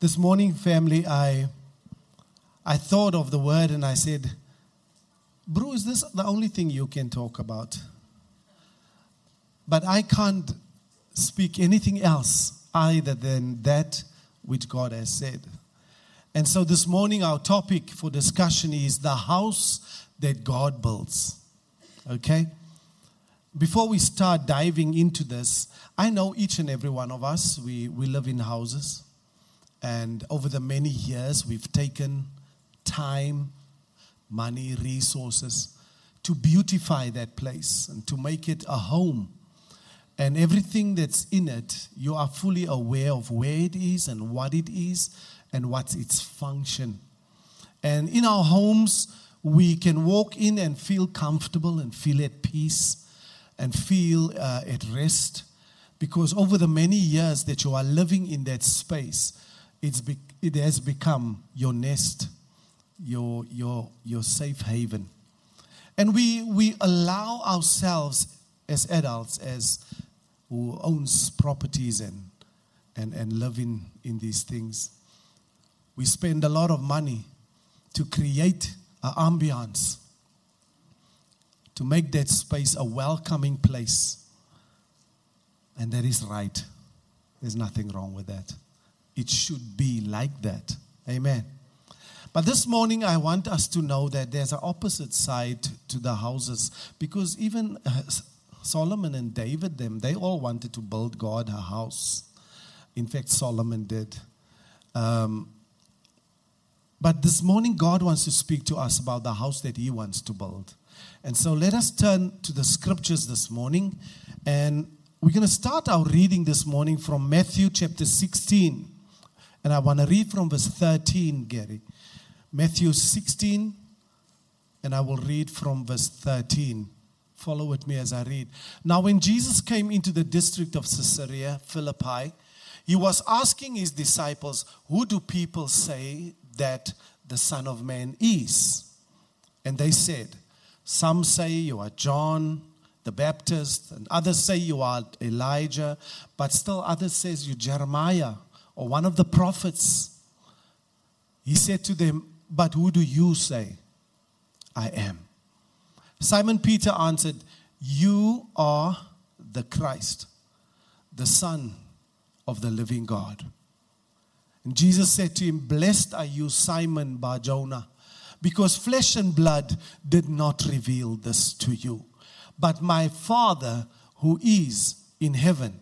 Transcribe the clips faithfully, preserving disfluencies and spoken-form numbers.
This morning, family, I I thought of the word and I said, Bro, is this the only thing you can talk about? But I can't speak anything else other than that which God has said. And so this morning, our topic for discussion is the house that God builds. Okay? Before we start diving into this, I know each and every one of us, we, we live in houses. And over the many years, we've taken time, money, resources to beautify that place and to make it a home. And everything that's in it, you are fully aware of where it is and what it is and what's its function. And in our homes, we can walk in and feel comfortable and feel at peace and feel uh, at rest. Because over the many years that you are living in that space, it's be- it has become your nest, your your your safe haven. And we we allow ourselves as adults, as who owns properties and and, and live in, in these things, we spend a lot of money to create an ambiance, to make that space a welcoming place. And that is right. There's nothing wrong with that. It should be like that. Amen. But this morning, I want us to know that there's an opposite side to the houses. Because even uh, Solomon and David, them, they all wanted to build God a house. In fact, Solomon did. Um, but this morning, God wants to speak to us about the house that He wants to build. And so let us turn to the scriptures this morning. And we're going to start our reading this morning from Matthew chapter sixteen. And I want to read from verse thirteen, Gary. Matthew sixteen, and I will read from verse thirteen. Follow with me as I read. Now, when Jesus came into the district of Caesarea Philippi, He was asking His disciples, who do people say that the Son of Man is? And they said, some say you are John the Baptist, and others say you are Elijah, but still others says you Jeremiah, or one of the prophets. He said to them, but who do you say I am? Simon Peter answered, you are the Christ, the Son of the living God. And Jesus said to him, blessed are you, Simon Bar-Jonah, because flesh and blood did not reveal this to you, but my Father who is in heaven.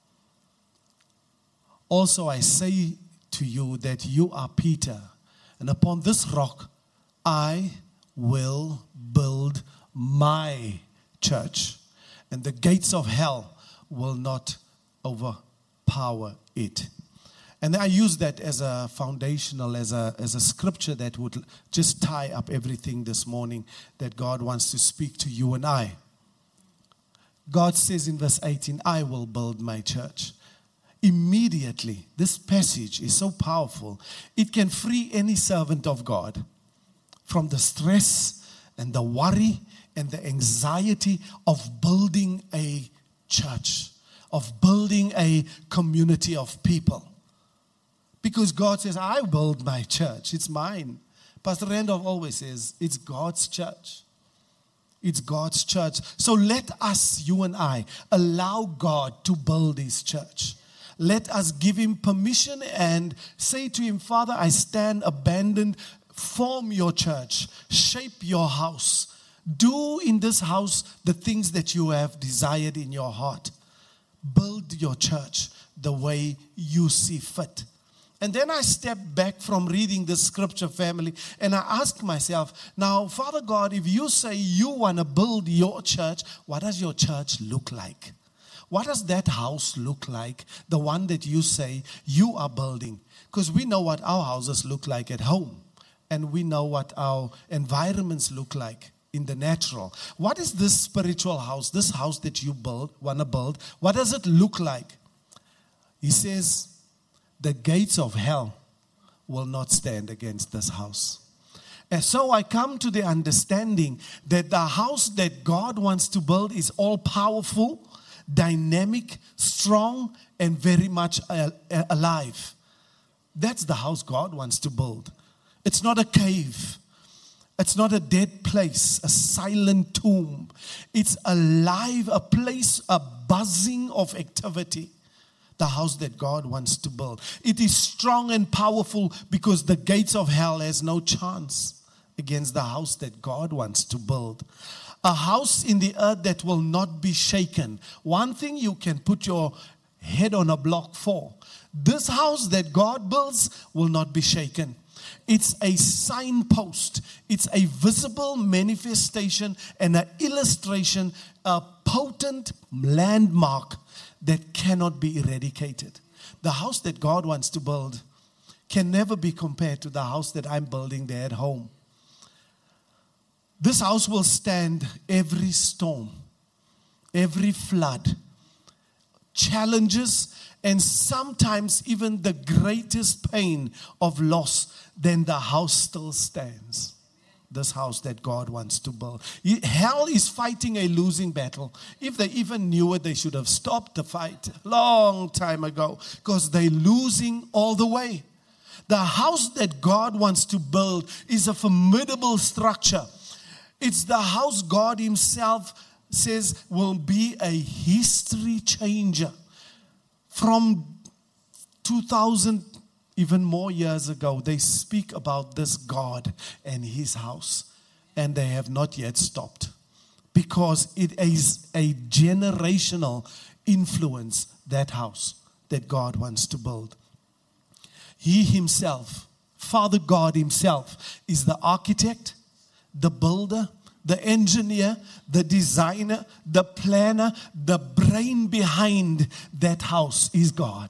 Also I say to you that you are Peter, and upon this rock I will build my church, and the gates of hell will not overpower it. And I use that as a foundational, as a, as a scripture that would just tie up everything this morning that God wants to speak to you and I. God says in verse eighteen, I will build my church. Immediately, this passage is so powerful, it can free any servant of God from the stress and the worry and the anxiety of building a church, of building a community of people. Because God says, I build my church, it's mine. Pastor Randolph always says, it's God's church. It's God's church. So let us, you and I, allow God to build His church. Let us give Him permission and say to Him, Father, I stand abandoned. Form your church. Shape your house. Do in this house the things that you have desired in your heart. Build your church the way you see fit. And then I step back from reading this scripture, family, and I ask myself, now, Father God, if you say you want to build your church, what does your church look like? What does that house look like, the one that you say you are building? Because we know what our houses look like at home, and we know what our environments look like in the natural. What is this spiritual house, this house that you build, want to build? What does it look like? He says, the gates of hell will not stand against this house. And so I come to the understanding that the house that God wants to build is all powerful, dynamic, strong, and very much alive. That's the house God wants to build. It's not a cave. It's not a dead place, a silent tomb. It's alive, a place, a buzzing of activity. The house that God wants to build. It is strong and powerful because the gates of hell has no chance against the house that God wants to build. A house in the earth that will not be shaken. One thing you can put your head on a block for. This house that God builds will not be shaken. It's a signpost. It's a visible manifestation and an illustration, a potent landmark that cannot be eradicated. The house that God wants to build can never be compared to the house that I'm building there at home. This house will stand every storm, every flood, challenges, and sometimes even the greatest pain of loss. Then the house still stands. This house that God wants to build. Hell is fighting a losing battle. If they even knew it, they should have stopped the fight a long time ago, because they're losing all the way. The house that God wants to build is a formidable structure. It's the house God himself says will be a history changer. From two thousand even more years ago, they speak about this God and his house, and they have not yet stopped, because it is a generational influence, that house that God wants to build. He himself, Father God himself, is the architect, the builder, the engineer, the designer, the planner. The brain behind that house is God.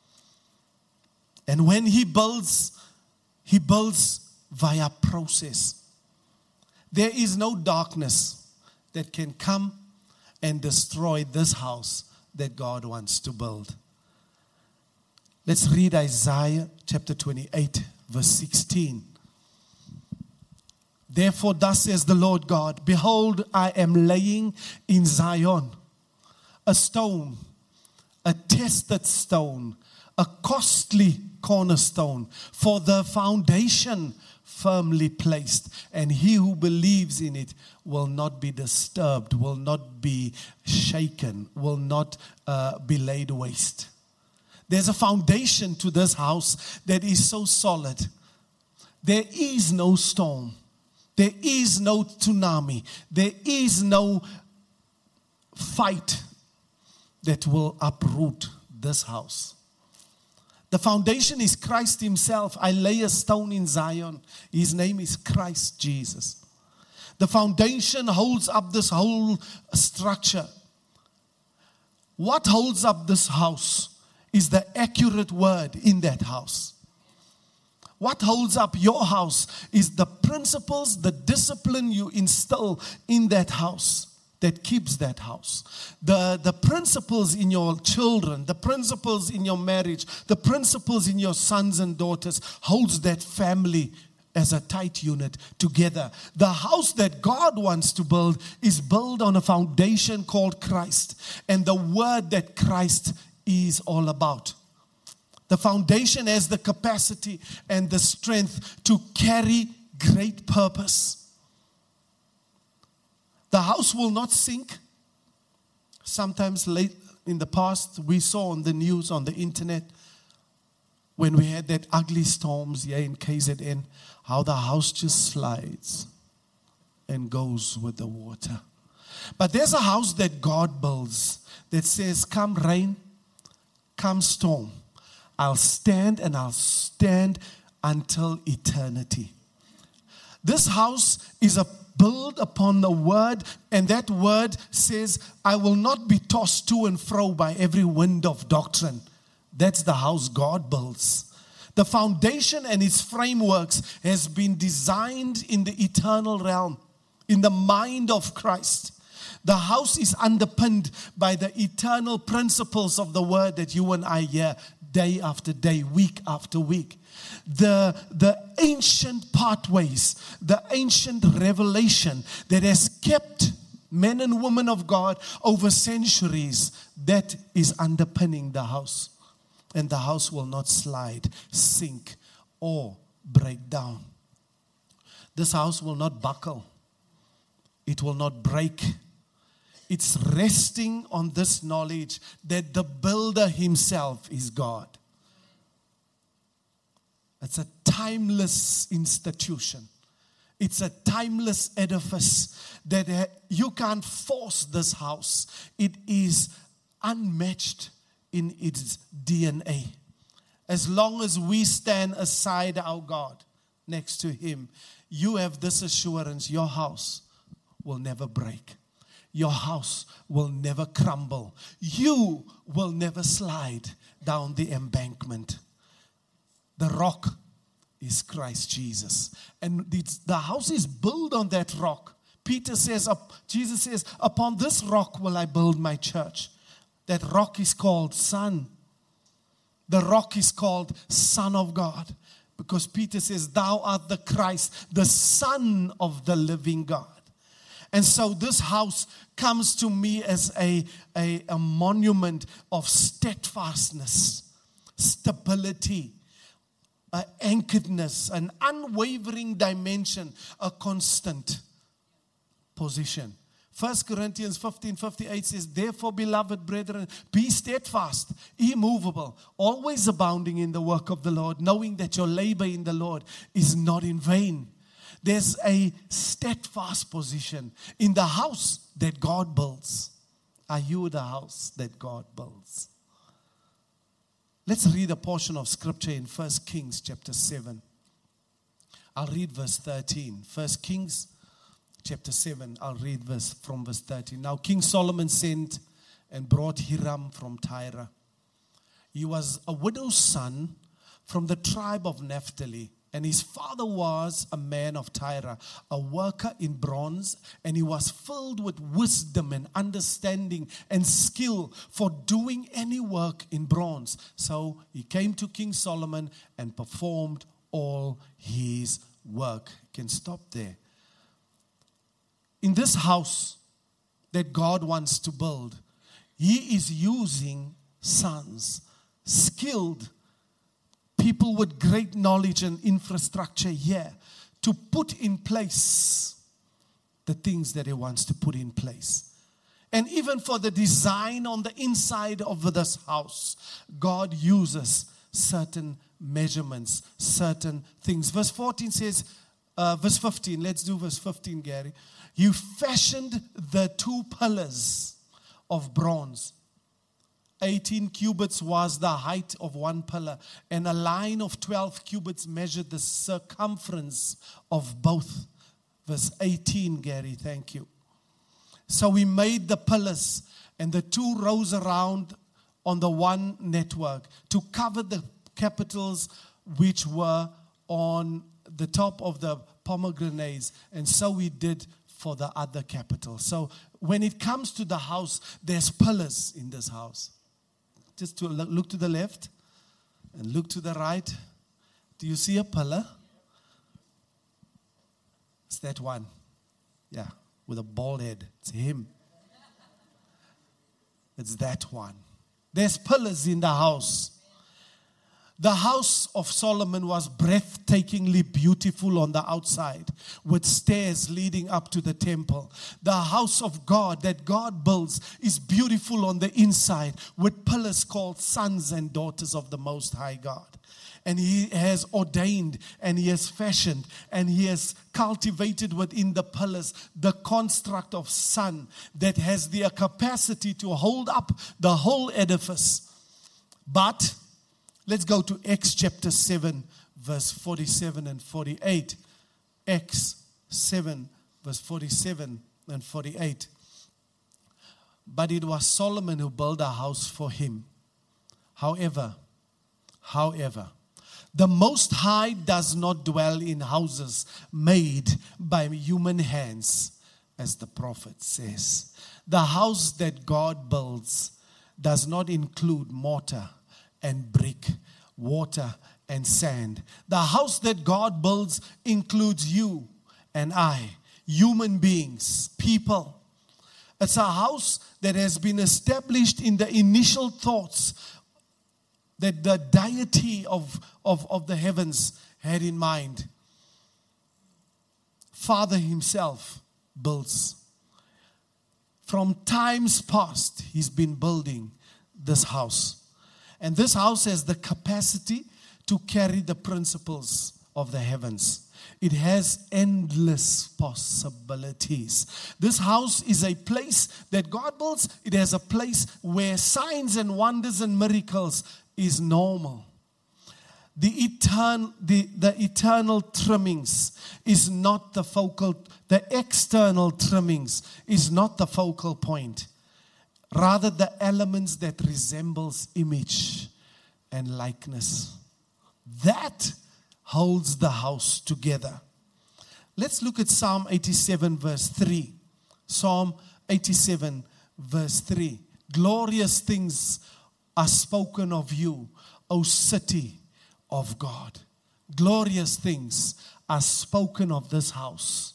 And when he builds, he builds via process. There is no darkness that can come and destroy this house that God wants to build. Let's read Isaiah chapter twenty-eight, verse sixteen. Therefore, thus says the Lord God, behold, I am laying in Zion a stone, a tested stone, a costly cornerstone, for the foundation firmly placed, and he who believes in it will not be disturbed, will not be shaken, will not uh, be laid waste. There's a foundation to this house that is so solid. There is no storm. There is no tsunami. There is no fight that will uproot this house. The foundation is Christ himself. I lay a stone in Zion. His name is Christ Jesus. The foundation holds up this whole structure. What holds up this house is the accurate word in that house. What holds up your house is the principles, the discipline you instill in that house that keeps that house. The, the principles in your children, the principles in your marriage, the principles in your sons and daughters holds that family as a tight unit together. The house that God wants to build is built on a foundation called Christ and the word that Christ is all about. The foundation has the capacity and the strength to carry great purpose. The house will not sink. Sometimes late in the past, we saw on the news, on the internet, when we had that ugly storms here in K Z N, how the house just slides and goes with the water. But there's a house that God builds that says, come rain, come storm, I'll stand and I'll stand until eternity. This house is a build upon the word, and that word says, I will not be tossed to and fro by every wind of doctrine. That's the house God builds. The foundation and its frameworks has been designed in the eternal realm, in the mind of Christ. The house is underpinned by the eternal principles of the word that you and I hear day after day, week after week. The, the ancient pathways, the ancient revelation that has kept men and women of God over centuries, that is underpinning the house. and the house will not slide, sink, or break down. This house will not buckle. It will not break. It's resting on this knowledge that the builder himself is God. It's a timeless institution. It's a timeless edifice that you can't force this house. It is unmatched in its D N A. As long as we stand aside our God next to Him, you have this assurance: your house will never break. Your house will never crumble. You will never slide down the embankment. The rock is Christ Jesus. And the house is built on that rock. Peter says, Jesus says, upon this rock will I build my church. That rock is called Son. The rock is called Son of God. Because Peter says, thou art the Christ, the Son of the living God. And so this house comes to me as a, a, a monument of steadfastness, stability, uh, anchoredness, an unwavering dimension, a constant position. First Corinthians fifteen fifty-eight says, therefore, beloved brethren, be steadfast, immovable, always abounding in the work of the Lord, knowing that your labor in the Lord is not in vain. There's a steadfast position in the house that God builds. Are you the house that God builds? Let's read a portion of scripture in First Kings chapter seven. I'll read verse thirteen. First Kings chapter seven, I'll read verse from verse thirteen. Now King Solomon sent and brought Hiram from Tyre. He was a widow's son from the tribe of Naphtali. And his father was a man of Tyre, a worker in bronze, and he was filled with wisdom and understanding and skill for doing any work in bronze. So he came to King Solomon and performed all his work. You can stop there. In this house that God wants to build, He is using sons, skilled people with great knowledge and infrastructure here to put in place the things that He wants to put in place. And even for the design on the inside of this house, God uses certain measurements, certain things. Verse fourteen says, uh, verse fifteen, let's do verse fifteen, Gary. You fashioned the two pillars of bronze. eighteen cubits was the height of one pillar, and a line of twelve cubits measured the circumference of both. Verse eighteen, Gary, thank you. So we made the pillars, and the two rows around on the one network to cover the capitals which were on the top of the pomegranates, and so we did for the other capital. So when it comes to the house, there's pillars in this house. Just to look to the left and look to the right. Do you see a pillar? It's that one. Yeah, with a bald head. It's him. It's that one. There's pillars in the house. The house of Solomon was breathtakingly beautiful on the outside, with stairs leading up to the temple. The house of God that God builds is beautiful on the inside, with pillars called sons and daughters of the Most High God. And He has ordained, and He has fashioned, and He has cultivated within the pillars the construct of son that has the capacity to hold up the whole edifice. But let's go to Acts chapter seven, verse forty-seven and forty-eight. Acts seven, verse forty-seven and forty-eight. But it was Solomon who built a house for him. However, however, the Most High does not dwell in houses made by human hands, as the prophet says. The house that God builds does not include mortar and brick, water and sand. The house that God builds includes you and I, human beings, people. It's a house that has been established in the initial thoughts that the deity of, of, of the heavens had in mind. Father himself builds. From times past, he's been building this house. And this house has the capacity to carry the principles of the heavens. It has endless possibilities. This house is a place that God builds. It has a place where signs and wonders and miracles is normal. The eternal, the, the eternal trimmings is not the focal, the external trimmings is not the focal point. Rather, the elements that resembles image and likeness. That holds the house together. Let's look at Psalm eighty-seven verse three. Psalm eighty-seven verse three. Glorious things are spoken of you, O city of God. Glorious things are spoken of this house.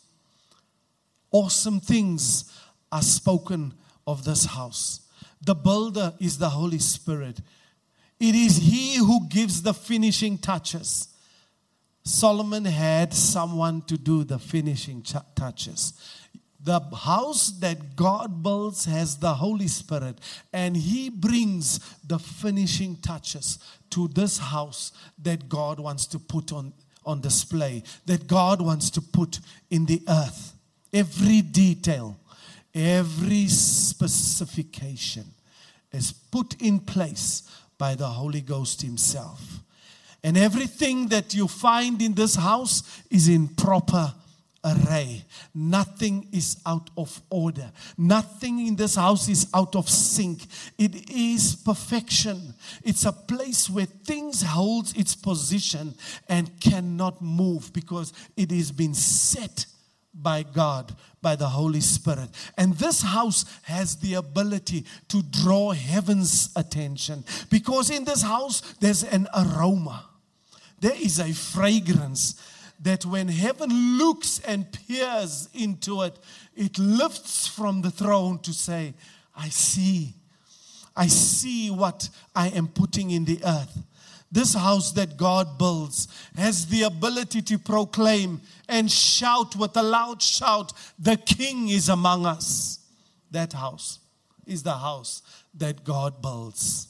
Awesome things are spoken of this house. The builder is the Holy Spirit. It is He who gives the finishing touches. Solomon had someone to do the finishing ch- touches. The house that God builds has the Holy Spirit, and He brings the finishing touches to this house that God wants to put on, on display, that God wants to put in the earth. Every detail, every specification is put in place by the Holy Ghost Himself. And everything that you find in this house is in proper array. Nothing is out of order. Nothing in this house is out of sync. It is perfection. It's a place where things hold its position and cannot move because it has been set by God, by the Holy Spirit. And this house has the ability to draw heaven's attention because in this house there's an aroma. There is a fragrance that when heaven looks and peers into it, it lifts from the throne to say, I see. I see what I am putting in the earth. This house that God builds has the ability to proclaim and shout with a loud shout, the King is among us. That house is the house that God builds.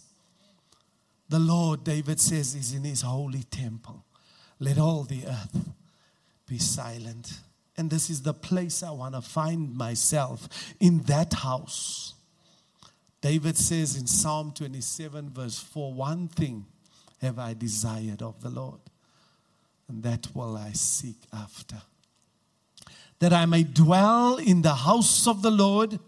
The Lord, David says, is in His holy temple. Let all the earth be silent. And this is the place I want to find myself, in that house. David says in Psalm twenty-seven verse four, one thing have I desired of the Lord, and that will I seek after, that I may dwell in the house of the Lord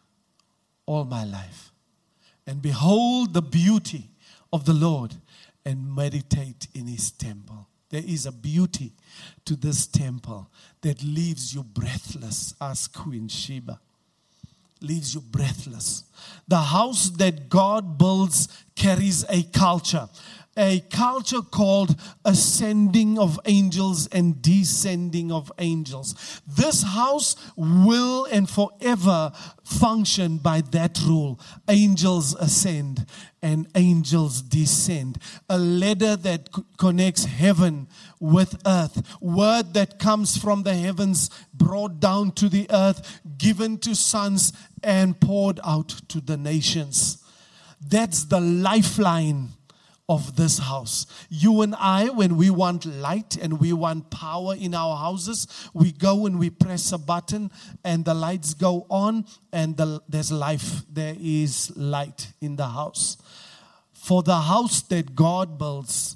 all my life, and behold the beauty of the Lord, and meditate in His temple. There is a beauty to this temple that leaves you breathless, as Queen Sheba. Leaves you breathless. The house that God builds carries a culture. A culture called ascending of angels and descending of angels. This house will and forever function by that rule. Angels ascend and angels descend. A ladder that c- connects heaven with earth. Word that comes from the heavens, brought down to the earth, given to sons and poured out to the nations. That's the lifeline of this house. You and I, when we want light and we want power in our houses, we go and we press a button and the lights go on and the, there's life. There is light in the house. For the house that God builds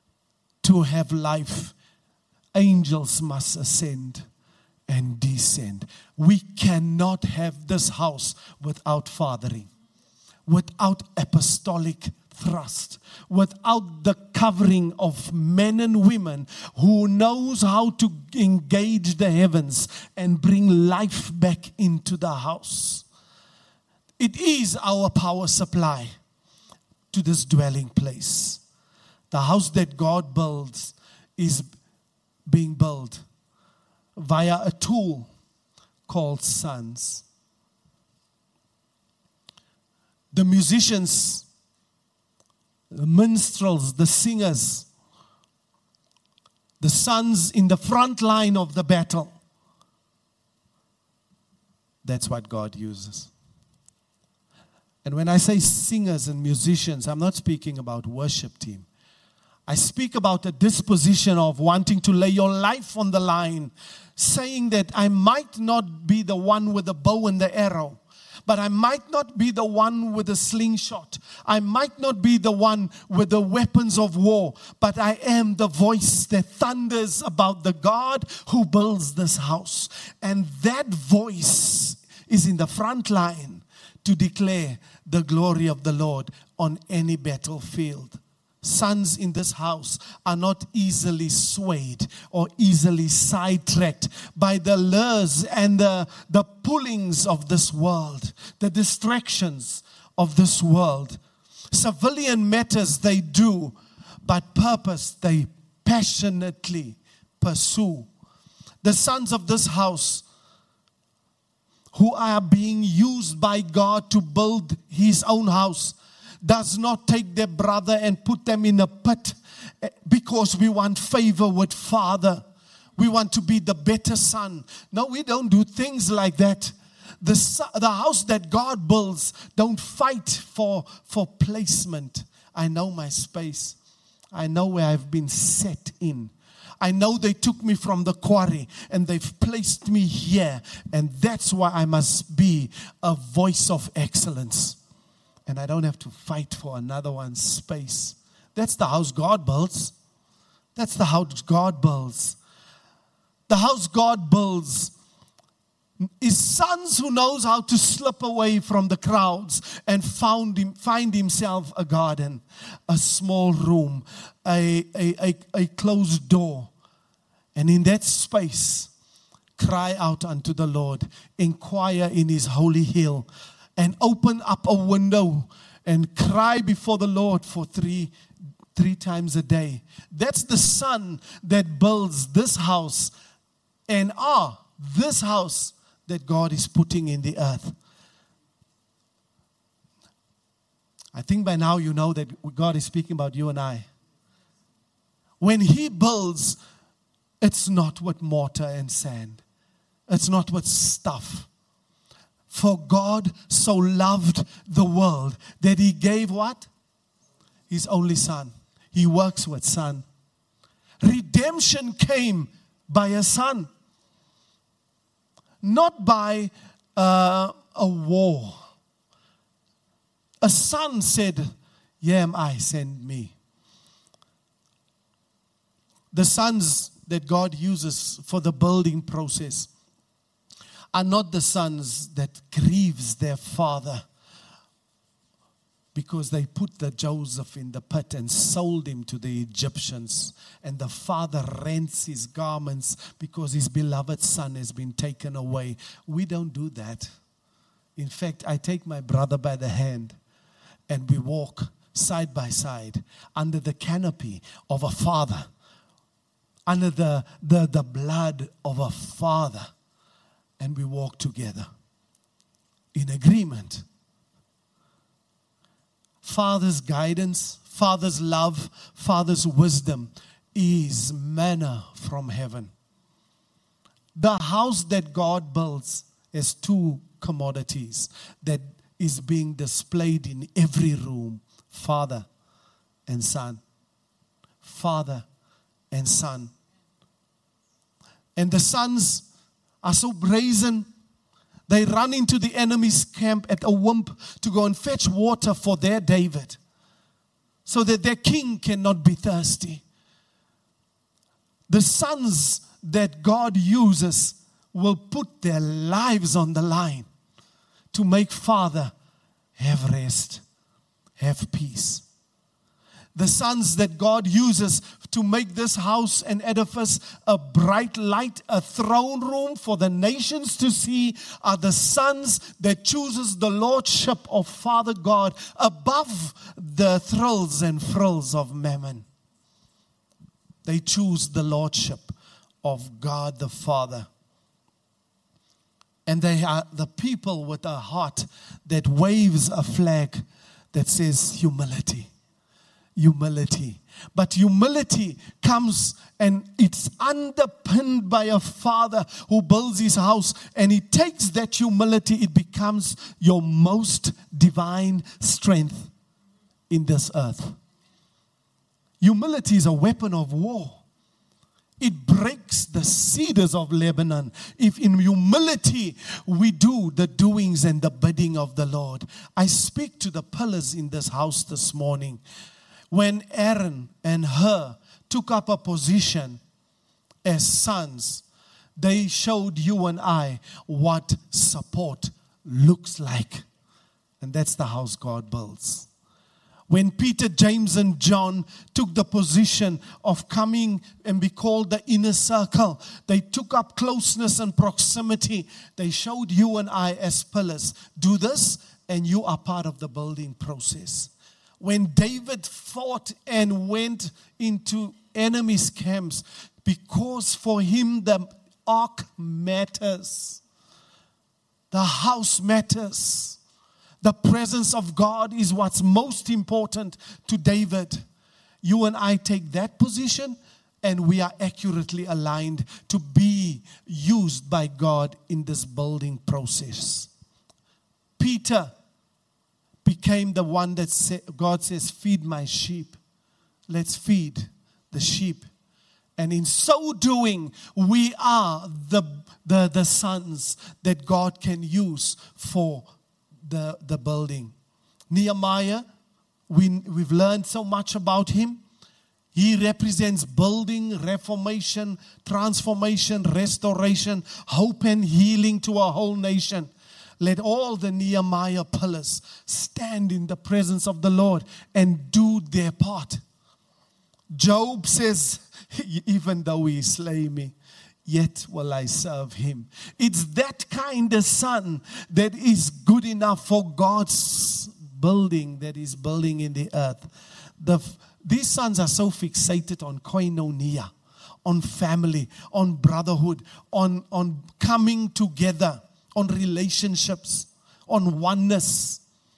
to have life, angels must ascend and descend. We cannot have this house without fathering, without apostolic thrust, without the covering of men and women who knows how to engage the heavens and bring life back into the house. It is our power supply to this dwelling place. The house that God builds is being built via a tool called sons. The musicians the minstrels, the singers, the sons in the front line of the battle. That's what God uses. And when I say singers and musicians, I'm not speaking about worship team. I speak about a disposition of wanting to lay your life on the line, saying that I might not be the one with the bow and the arrow, but I might not be the one with the slingshot. I might not be the one with the weapons of war, but I am the voice that thunders about the God who builds this house. And that voice is in the front line to declare the glory of the Lord on any battlefield. Sons in this house are not easily swayed or easily sidetracked by the lures and the, the pullings of this world, the distractions of this world. Civilian matters they do, but purpose they passionately pursue. The sons of this house who are being used by God to build His own house does not take their brother and put them in a pit because we want favor with Father. We want to be the better son. No, we don't do things like that. The, the house that God builds don't fight for, for placement. I know my space. I know where I've been set in. I know they took me from the quarry and they've placed me here. And that's why I must be a voice of excellence. And I don't have to fight for another one's space. That's the house God builds. That's the house God builds. The house God builds is sons who knows how to slip away from the crowds and found him, find himself a garden, a small room, a, a, a, a closed door. And in that space, cry out unto the Lord, inquire in His holy hill, and open up a window and cry before the Lord for three, three times a day. That's the son that builds this house and are this house that God is putting in the earth. I think by now you know that God is speaking about you and I. When He builds, it's not with mortar and sand. It's not with stuff. For God so loved the world that He gave what? His only Son. He works with Son. Redemption came by a Son. Not by uh, a war. A Son said, "Here am I, send me." The sons that God uses for the building process are not the sons that grieves their father because they put the Joseph in the pit and sold him to the Egyptians, and the father rents his garments because his beloved son has been taken away. We don't do that. In fact, I take my brother by the hand and we walk side by side under the canopy of a father, under the, the, the blood of a father. And we walk together in agreement. Father's guidance, Father's love, Father's wisdom is manna from heaven. The house that God builds has two commodities that is being displayed in every room: Father and Son. Father and Son. And the sons are so brazen, they run into the enemy's camp at a wimp to go and fetch water for their David, so that their king cannot be thirsty. The sons that God uses will put their lives on the line to make Father have rest, have peace. The sons that God uses to make this house and edifice a bright light, a throne room for the nations to see, are the sons that chooses the lordship of Father God above the thrills and frills of mammon. They choose the lordship of God the Father. And they are the people with a heart that waves a flag that says humility. humility. But humility comes and it's underpinned by a father who builds his house, and he takes that humility, it becomes your most divine strength in this earth. Humility is a weapon of war. It breaks the cedars of Lebanon. If in humility we do the doings and the bidding of the Lord. I speak to the pillars in this house this morning. When Aaron and Hur took up a position as sons, they showed you and I what support looks like. And that's the house God builds. When Peter, James, and John took the position of coming and be called the inner circle, they took up closeness and proximity. They showed you and I as pillars. Do this and you are part of the building process. When David fought and went into enemies' camps, because for him the ark matters. The house matters. The presence of God is what's most important to David. You and I take that position and we are accurately aligned to be used by God in this building process. Peter became the one that say, God says, feed my sheep. Let's feed the sheep. And in so doing, we are the, the, the sons that God can use for The, the building. Nehemiah, we, we've learned so much about him. He represents building, reformation, transformation, restoration, hope and healing to a whole nation. Let all the Nehemiah pillars stand in the presence of the Lord and do their part. Job says, even though he slay me, yet will I serve him. It's that kind of son that is good enough for God's building that is building in the earth. The, these sons are so fixated on koinonia, on family, on brotherhood, on, on coming together, on relationships, on oneness.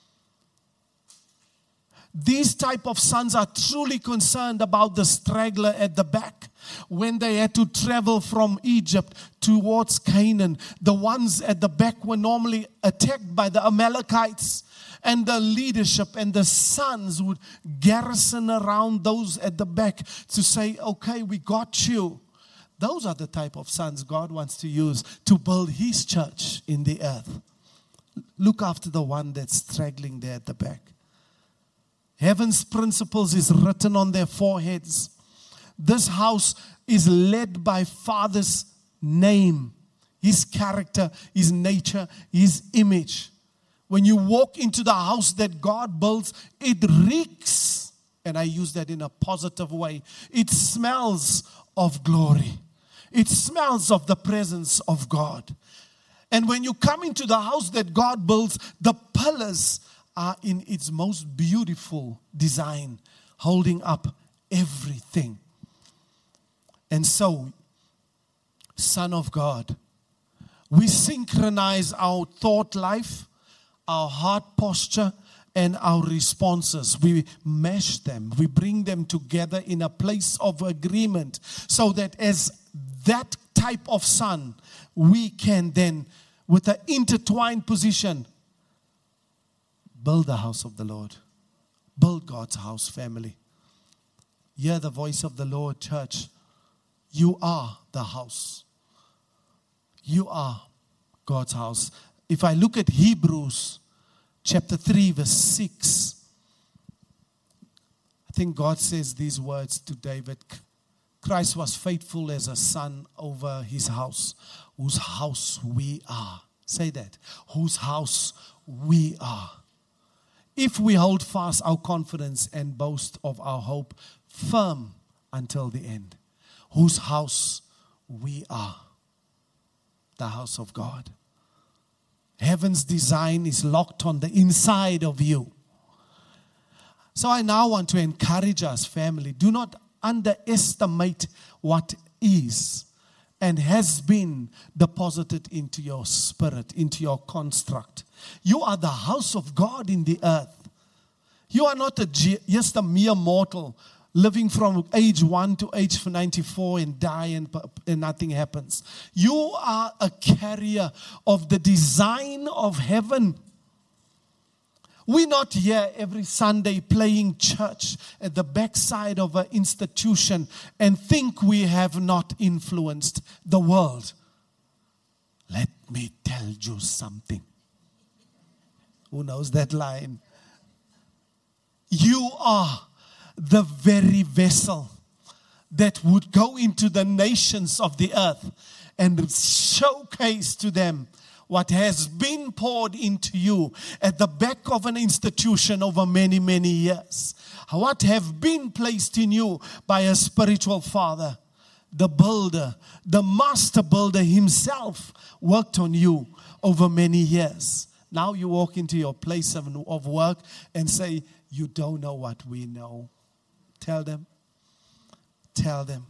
These type of sons are truly concerned about the straggler at the back. When they had to travel from Egypt towards Canaan, the ones at the back were normally attacked by the Amalekites. And the leadership and the sons would garrison around those at the back to say, okay, we got you. Those are the type of sons God wants to use to build His church in the earth. Look after the one that's straggling there at the back. Heaven's principles is written on their foreheads. This house is led by Father's name, His character, His nature, His image. When you walk into the house that God builds, it reeks, and I use that in a positive way. It smells of glory. It smells of the presence of God. And when you come into the house that God builds, the pillars are in its most beautiful design, holding up everything. And so, Son of God, we synchronize our thought life, our heart posture, and our responses. We mesh them. We bring them together in a place of agreement so that as that type of son, we can then, with an intertwined position, build the house of the Lord. Build God's house, family. Hear the voice of the Lord, church. You are the house. You are God's house. If I look at Hebrews chapter three, verse six, I think God says these words to David. Christ was faithful as a son over His house, whose house we are. Say that. Whose house we are. If we hold fast our confidence and boast of our hope firm until the end. Whose house we are. The house of God. Heaven's design is locked on the inside of you. So I now want to encourage us, family. Do not underestimate what is and has been deposited into your spirit, into your construct. You are the house of God in the earth. You are not a, just a mere mortal living from age one to age ninety-four and die and, and nothing happens. You are a carrier of the design of heaven. We're not here every Sunday playing church at the backside of an institution and think we have not influenced the world. Let me tell you something. Who knows that line? You are the very vessel that would go into the nations of the earth and showcase to them what has been poured into you at the back of an institution over many, many years. What have been placed in you by a spiritual father. The builder, the master builder himself worked on you over many years. Now you walk into your place of, of work and say, you don't know what we know. Tell them. Tell them.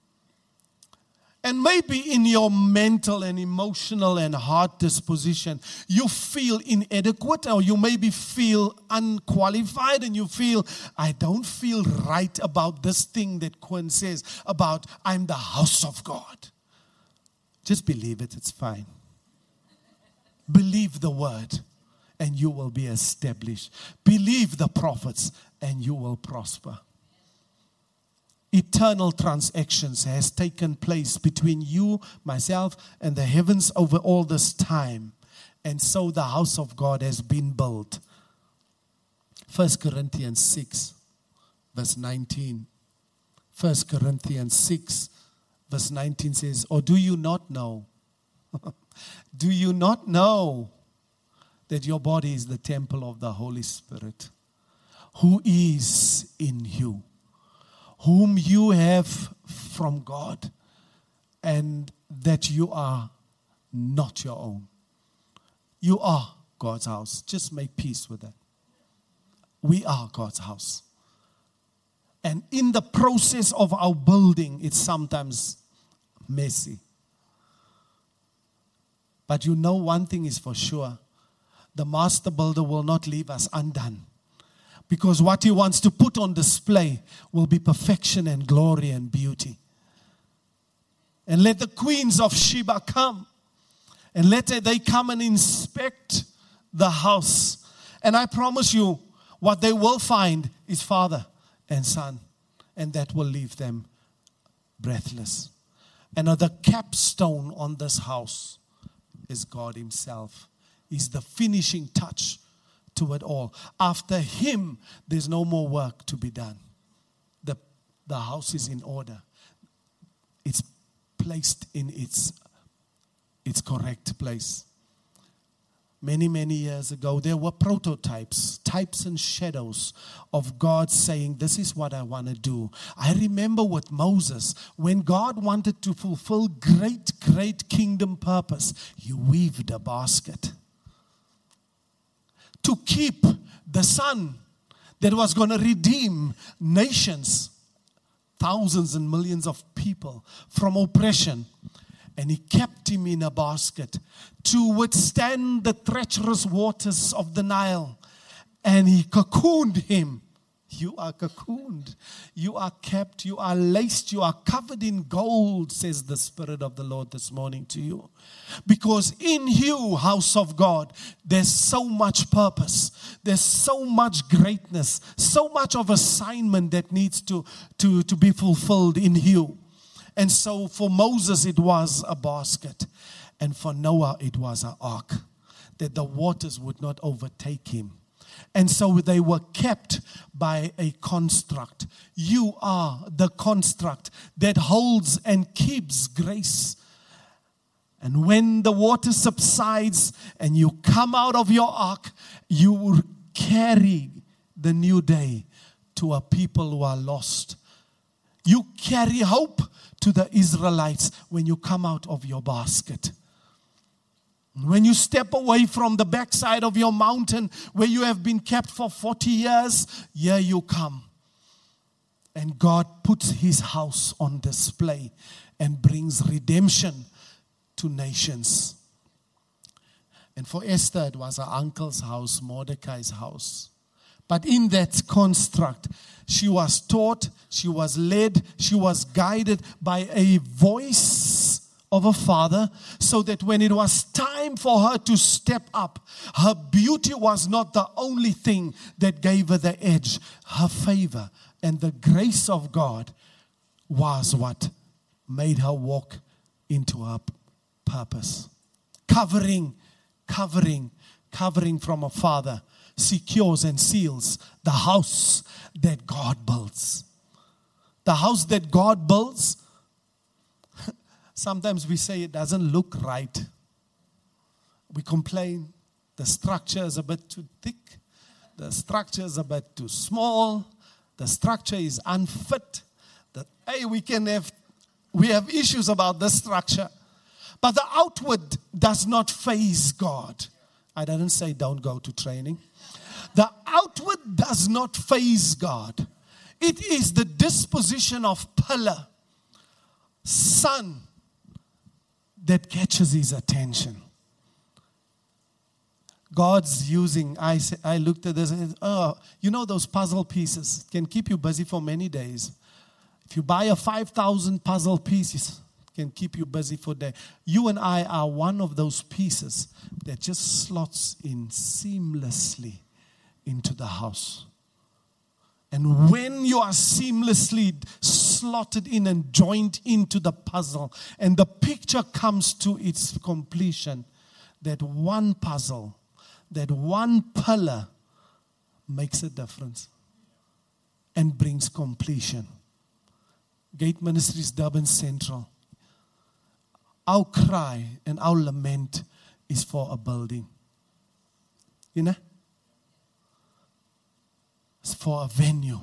And maybe in your mental and emotional and heart disposition, you feel inadequate, or you maybe feel unqualified, and you feel, I don't feel right about this thing that Quinn says about I'm the house of God. Just believe it, it's fine. Believe the word, and you will be established. Believe the prophets, and you will prosper. Eternal transactions has taken place between you, myself, and the heavens over all this time. And so the house of God has been built. First Corinthians six, verse nineteen. First Corinthians six, verse nineteen says, or do you not know? Do you not know that your body is the temple of the Holy Spirit, who is in you, whom you have from God, and that you are not your own? You are God's house. Just make peace with that. We are God's house. And in the process of our building, it's sometimes messy. But you know one thing is for sure. The master builder will not leave us undone. Because what he wants to put on display will be perfection and glory and beauty. And let the queens of Sheba come. And let they come and inspect the house. And I promise you, what they will find is Father and Son. And that will leave them breathless. And the capstone on this house is God himself. He's the finishing touch to it all. After him, there's no more work to be done. The, the house is in order. It's placed in its, its correct place. Many, many years ago, there were prototypes, types and shadows of God saying, this is what I want to do. I remember with Moses, when God wanted to fulfill great, great kingdom purpose, he weaved a basket to keep the son that was going to redeem nations, thousands and millions of people from oppression. And he kept him in a basket to withstand the treacherous waters of the Nile. And he cocooned him. You are cocooned. You are kept. You are laced. You are covered in gold, says the Spirit of the Lord this morning to you. Because in you, house of God, there's so much purpose. There's so much greatness. So much of assignment that needs to, to, to be fulfilled in you. And so for Moses, it was a basket. And for Noah, it was an ark, that the waters would not overtake him. And so they were kept by a construct. You are the construct that holds and keeps grace. And when the water subsides and you come out of your ark, you carry the new day to a people who are lost. You carry hope to the Israelites when you come out of your basket. When you step away from the backside of your mountain where you have been kept for forty years, here you come. And God puts his house on display and brings redemption to nations. And for Esther, it was her uncle's house, Mordecai's house. But in that construct, she was taught, she was led, she was guided by a voice of a father, so that when it was time for her to step up, her beauty was not the only thing that gave her the edge. Her favor and the grace of God was what made her walk into her purpose. Covering, covering, covering from a father secures and seals the house that God builds. The house that God builds, sometimes we say it doesn't look right. We complain. The structure is a bit too thick. The structure is a bit too small. The structure is unfit. That, hey, we can have, we have issues about the structure. But the outward does not faze God. I didn't say don't go to training. The outward does not faze God. It is the disposition of pillar, sun, that catches his attention. God's using, I, I looked at this, and, oh, you know those puzzle pieces can keep you busy for many days. If you buy a five thousand puzzle pieces, can keep you busy for days. You and I are one of those pieces that just slots in seamlessly into the house. And when you are seamlessly slotted in and joined into the puzzle, and the picture comes to its completion, that one puzzle, that one pillar makes a difference and brings completion. Gate Ministries, Durban Central. Our cry and our lament is for a building. You know? It's for a venue.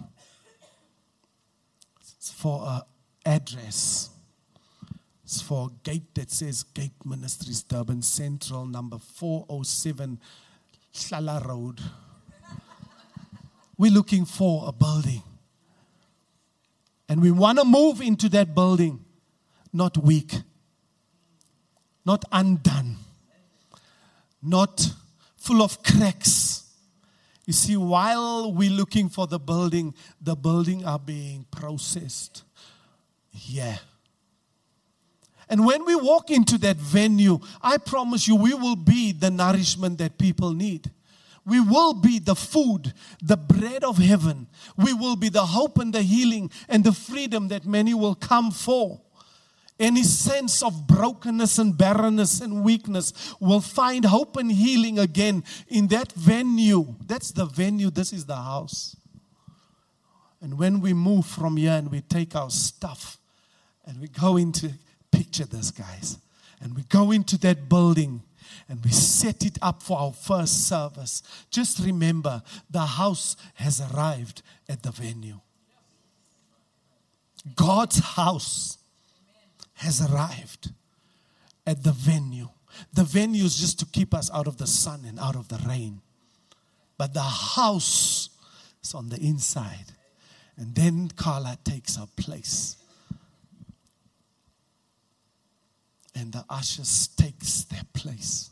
It's for an address. It's for a gate that says Gate Ministries, Durban Central, number four oh seven, Shala Road. We're looking for a building. And we want to move into that building, not weak, not undone, not full of cracks. You see, while we're looking for the building, the building are being processed. Yeah. And when we walk into that venue, I promise you, we will be the nourishment that people need. We will be the food, the bread of heaven. We will be the hope and the healing and the freedom that many will come for. Any sense of brokenness and barrenness and weakness will find hope and healing again in that venue. That's the venue. This is the house. And when we move from here and we take our stuff and we go into, picture this, guys, and we go into that building and we set it up for our first service, just remember the house has arrived at the venue. God's house has arrived at the venue. The venue is just to keep us out of the sun and out of the rain. But the house is on the inside. And then Carla takes her place. And the ushers takes their place.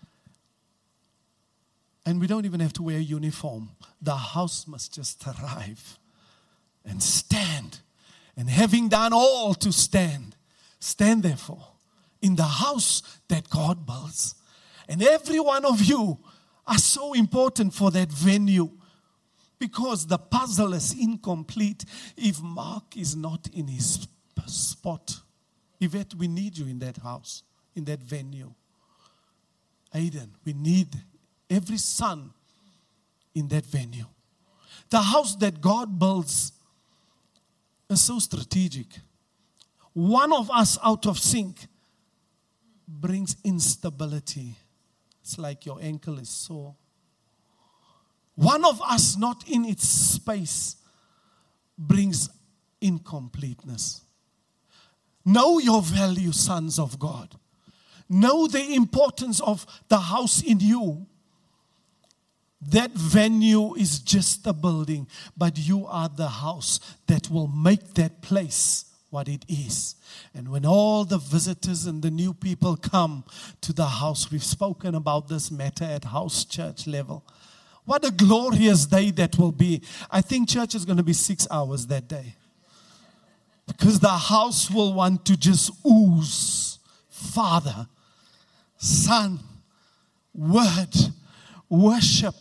And we don't even have to wear a uniform. The house must just arrive and stand. And having done all to stand, stand therefore in the house that God builds. And every one of you are so important for that venue, because the puzzle is incomplete if Mark is not in his spot. Yvette, we need you in that house, in that venue. Aiden, we need every son in that venue. The house that God builds is so strategic. One of us out of sync brings instability. It's like your ankle is sore. One of us not in its space brings incompleteness. Know your value, sons of God. Know the importance of the house in you. That venue is just a building, but you are the house that will make that place what it is. And when all the visitors and the new people come to the house, we've spoken about this matter at house church level. What a glorious day that will be. I think church is going to be six hours that day. Because the house will want to just ooze Father, Son, Word, worship.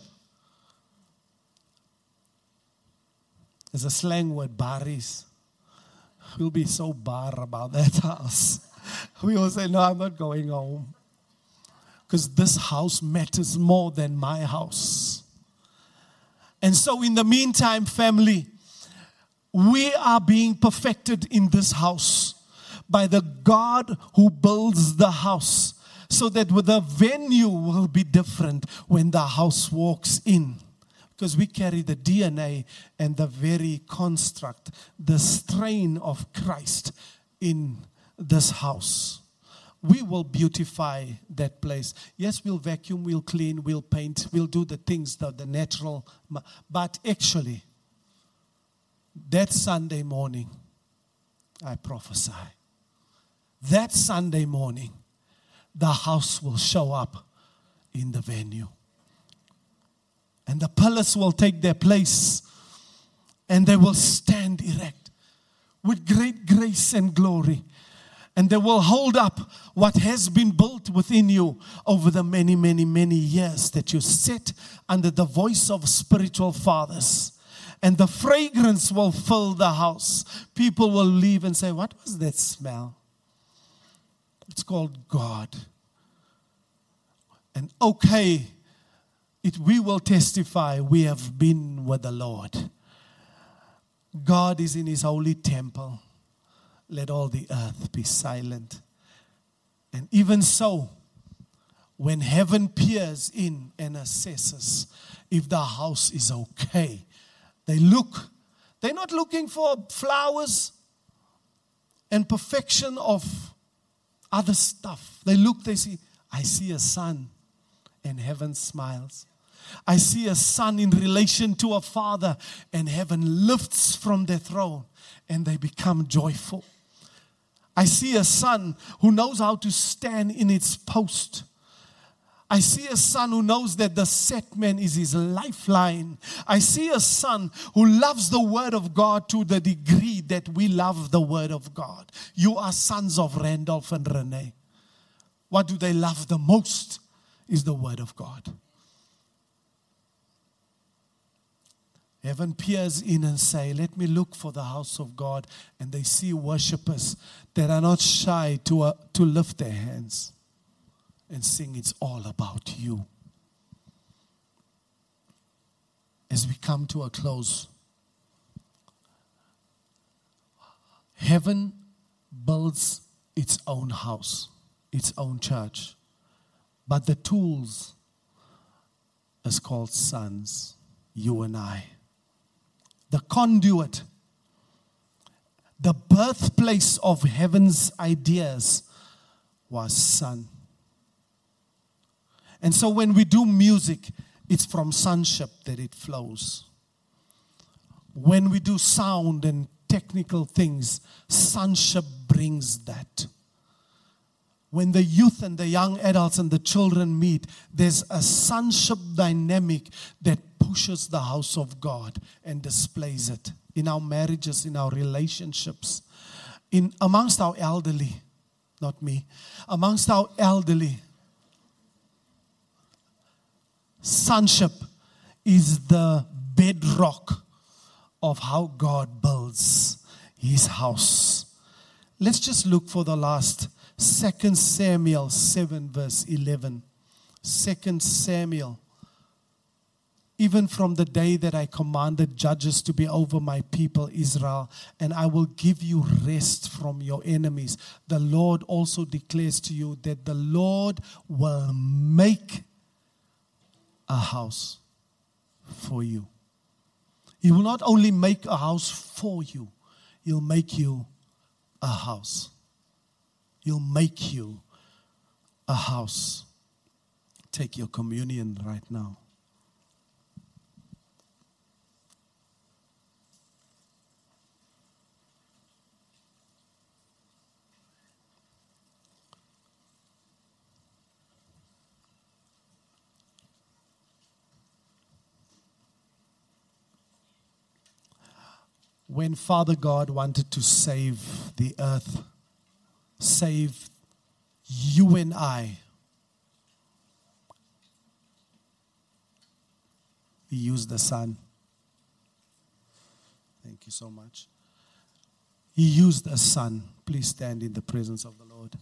There's a slang word, baris. We'll be so bar about that house. We will say, no, I'm not going home. Because this house matters more than my house. And so in the meantime, family, we are being perfected in this house by the God who builds the house, so that the venue will be different when the house walks in. Because we carry the D N A and the very construct, the strain of Christ in this house. We will beautify that place. Yes, we'll vacuum, we'll clean, we'll paint, we'll do the things, the, the natural. But actually, that Sunday morning, I prophesy, that Sunday morning, the house will show up in the venue. And the pillars will take their place. And they will stand erect with great grace and glory. And they will hold up what has been built within you over the many, many, many years that you sit under the voice of spiritual fathers. And the fragrance will fill the house. People will leave and say, what was that smell? It's called God. And okay, it, we will testify we have been with the Lord. God is in his holy temple. Let all the earth be silent. And even so, when heaven peers in and assesses if the house is okay, they look. They're not looking for flowers and perfection of other stuff. They look, they see, I see a son, and heaven smiles. I see a son in relation to a father, and heaven lifts from their throne, and they become joyful. I see a son who knows how to stand in its post. I see a son who knows that the set man is his lifeline. I see a son who loves the word of God to the degree that we love the word of God. You are sons of Randolph and Renee. What do they love the most is the word of God. Heaven peers in and say, let me look for the house of God. And they see worshipers that are not shy to, uh, to lift their hands and sing, it's all about you. As we come to a close, heaven builds its own house, its own church. But the tools is called sons, you and I. The conduit, the birthplace of heaven's ideas was son. And so when we do music, it's from sonship that it flows. When we do sound and technical things, sonship brings that. When the youth and the young adults and the children meet, there's a sonship dynamic that pushes the house of God and displays it in our marriages, in our relationships, in amongst our elderly, not me, amongst our elderly. Sonship is the bedrock of how God builds his house. Let's just look for the last Second Samuel seven verse eleven. Second Samuel. Even from the day that I commanded judges to be over my people Israel, and I will give you rest from your enemies. The Lord also declares to you that the Lord will make a house for you. He will not only make a house for you, he'll make you a house. He'll make you a house. Take your communion right now. when Father God wanted to save the earth, save you and I, He used the Son. Thank you so much. He used a Son. Please stand in the presence of the Lord.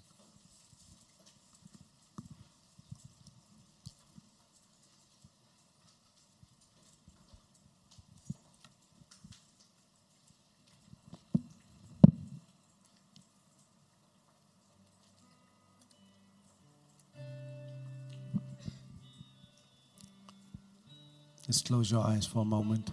Just close your eyes for a moment.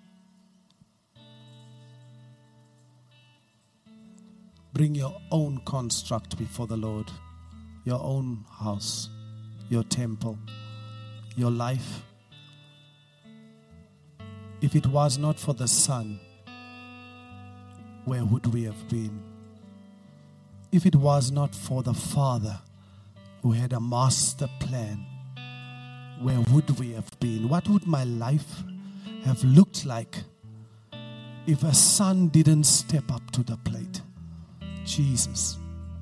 Bring your own construct before the Lord, your own house, your temple, your life. If it was not for the Son, where would we have been? If it was not for the Father who had a master plan, where would we have been? What would my life have looked like if a son didn't step up to the plate? Jesus.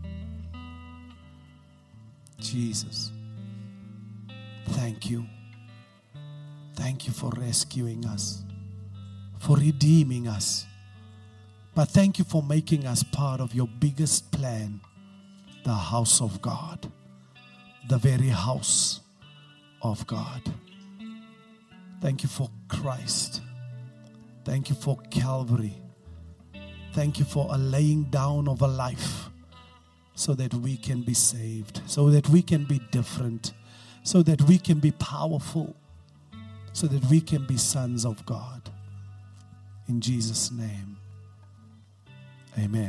Jesus. Thank you. Thank you for rescuing us, for redeeming us. But thank you for making us part of your biggest plan, the house of God, the very house of God. Thank you for Christ. Thank you for Calvary. Thank you for a laying down of a life so that we can be saved, so that we can be different, so that we can be powerful, so that we can be sons of God. In Jesus' name, amen.